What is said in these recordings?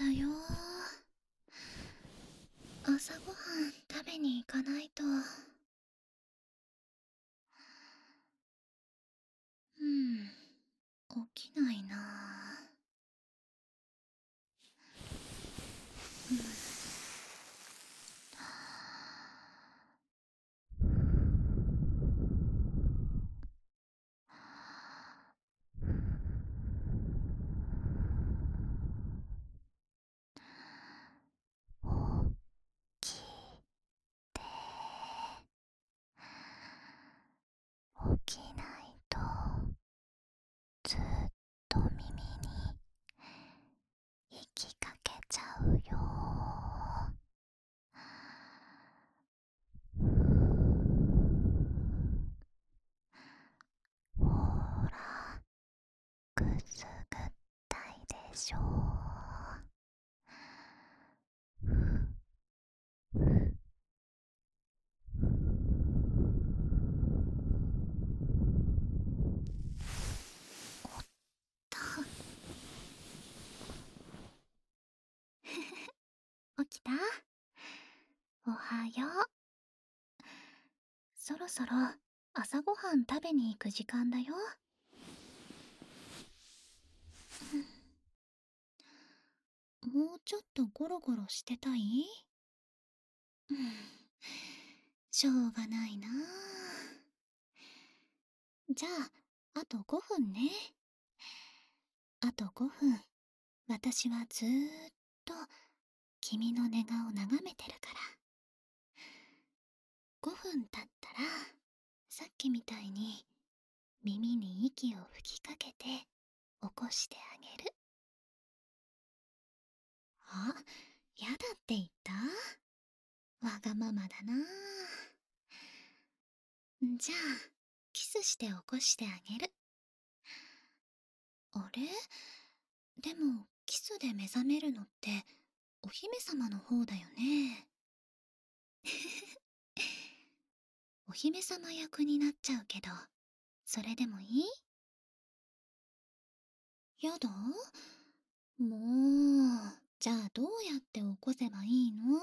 だよ。朝ごはん食べに行かないと。起きないな。起きて、起きないとずっと耳に息かけちゃうよ。ほら、くすぐったいでしょ。起きた？おはよう。そろそろ朝ごはん食べに行く時間だよ。もうちょっとゴロゴロしてたい？しょうがないな。じゃあ、あと5分ね。あと5分、私はずーっと君の寝顔眺めてるから。5分経ったら、さっきみたいに耳に息を吹きかけて起こしてあげる。あ、やだって言った？わがままだな。じゃあ、キスして起こしてあげる。あれ？でも、キスで目覚めるのって、お姫様の方だよね。お姫様役になっちゃうけど、それでもいい？やだ？もう、じゃあどうやって起こせばいいの？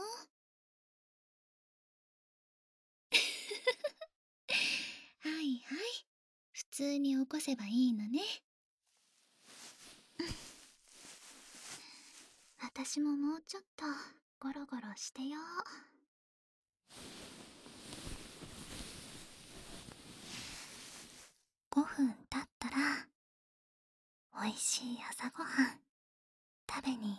はいはい。普通に起こせばいいのね。私ももうちょっとゴロゴロしてよう。5分経ったら、おいしい朝ごはん食べに